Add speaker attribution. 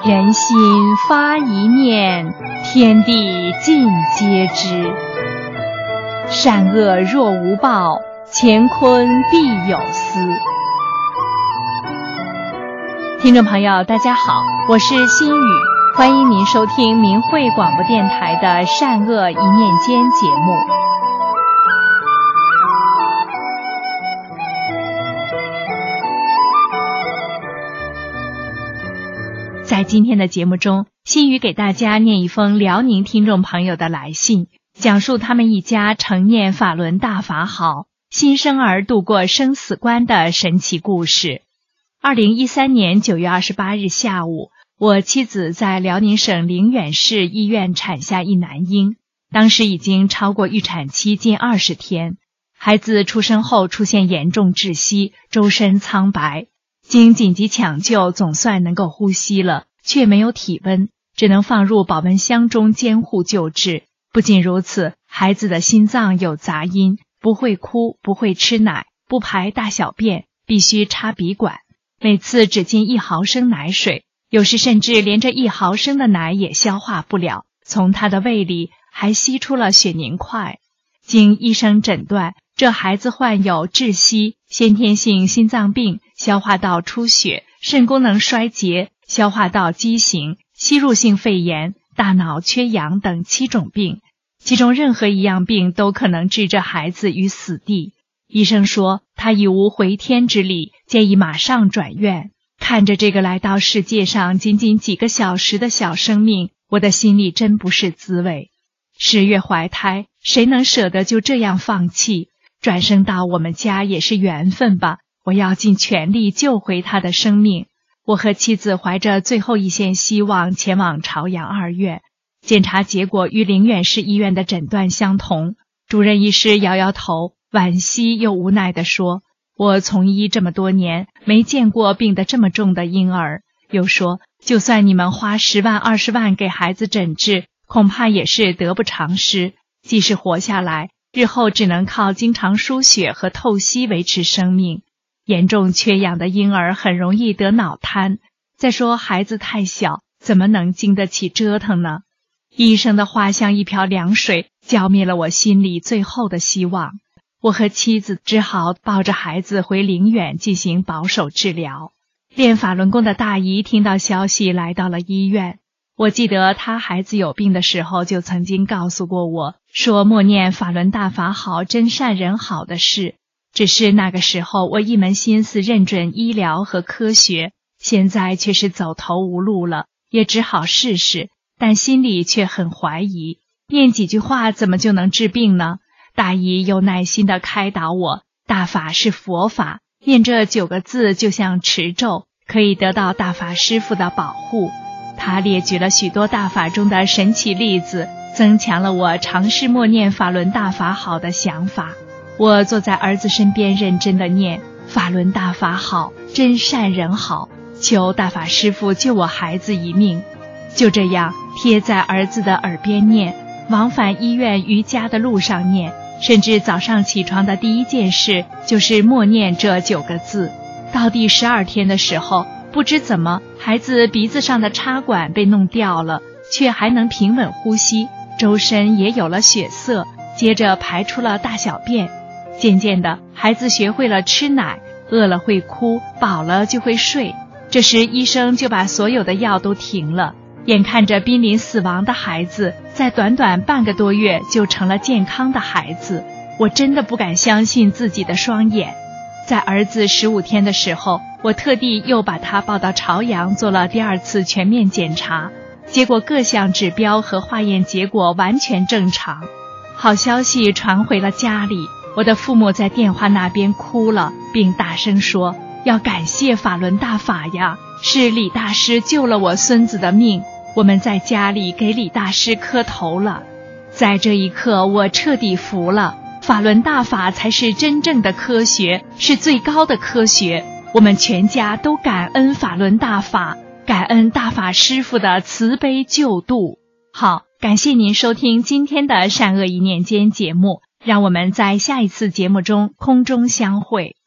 Speaker 1: 人心发一念，天地尽皆知。善恶若无报，乾坤必有私。听众朋友大家好，我是心雨，欢迎您收听明慧广播电台的善恶一念间节目。在今天的节目中，心雨给大家念一封辽宁听众朋友的来信，讲述他们一家承念法轮大法好，新生儿度过生死关的神奇故事。2013年9月28日下午，我妻子在辽宁省宁远市医院产下一男婴，当时已经超过预产期近20天。孩子出生后出现严重窒息，周身苍白，经紧急抢救总算能够呼吸了，却没有体温，只能放入保温箱中监护救治。不仅如此，孩子的心脏有杂音，不会哭，不会吃奶，不排大小便，必须插鼻管，每次只进1毫升奶水，有时甚至连这1毫升的奶也消化不了，从他的胃里还吸出了血凝块。经医生诊断，这孩子患有窒息、先天性心脏病、消化道出血、肾功能衰竭、消化道畸形、吸入性肺炎、大脑缺氧等7种病，其中任何一样病都可能置这孩子于死地。医生说他已无回天之力，建议马上转院。看着这个来到世界上仅仅几个小时的小生命，我的心里真不是滋味。10月怀胎，谁能舍得就这样放弃？转生到我们家也是缘分吧，我要尽全力救回他的生命。我和妻子怀着最后一线希望前往朝阳2院，检查结果与宁远市医院的诊断相同。主任医师摇摇头，惋惜又无奈地说，我从医这么多年，没见过病得这么重的婴儿。又说，就算你们花10万20万给孩子诊治，恐怕也是得不偿失，即使活下来，日后只能靠经常输血和透析维持生命。严重缺氧的婴儿很容易得脑瘫，再说孩子太小，怎么能经得起折腾呢？医生的话像一瓢凉水，浇灭了我心里最后的希望。我和妻子只好抱着孩子回宁远进行保守治疗。练法轮功的大姨听到消息来到了医院，我记得她孩子有病的时候就曾经告诉过我，说默念法轮大法好，真善人好的事。只是那个时候我一门心思认准医疗和科学，现在却是走投无路了，也只好试试，但心里却很怀疑，念几句话怎么就能治病呢？大姨又耐心地开导我，大法是佛法，念这9个字就像持咒，可以得到大法师父的保护。她列举了许多大法中的神奇例子，增强了我尝试默念法轮大法好的想法。我坐在儿子身边认真地念，法轮大法好，真善人好，求大法师父救我孩子一命。就这样贴在儿子的耳边念，往返医院瑜伽的路上念，甚至早上起床的第一件事就是默念这9个字。到第12天的时候，不知怎么孩子鼻子上的插管被弄掉了，却还能平稳呼吸，周身也有了血色，接着排出了大小便。渐渐的，孩子学会了吃奶，饿了会哭，饱了就会睡。这时医生就把所有的药都停了，眼看着濒临死亡的孩子在短短半个多月就成了健康的孩子，我真的不敢相信自己的双眼。在儿子15天的时候，我特地又把他抱到朝阳做了第2次全面检查，结果各项指标和化验结果完全正常。好消息传回了家里，我的父母在电话那边哭了，并大声说，要感谢法轮大法呀，是李大师救了我孙子的命，我们在家里给李大师磕头了。在这一刻，我彻底服了，法轮大法才是真正的科学，是最高的科学。我们全家都感恩法轮大法，感恩大法师父的慈悲救度。好，感谢您收听今天的善恶一念间节目，让我们在下一次节目中空中相会。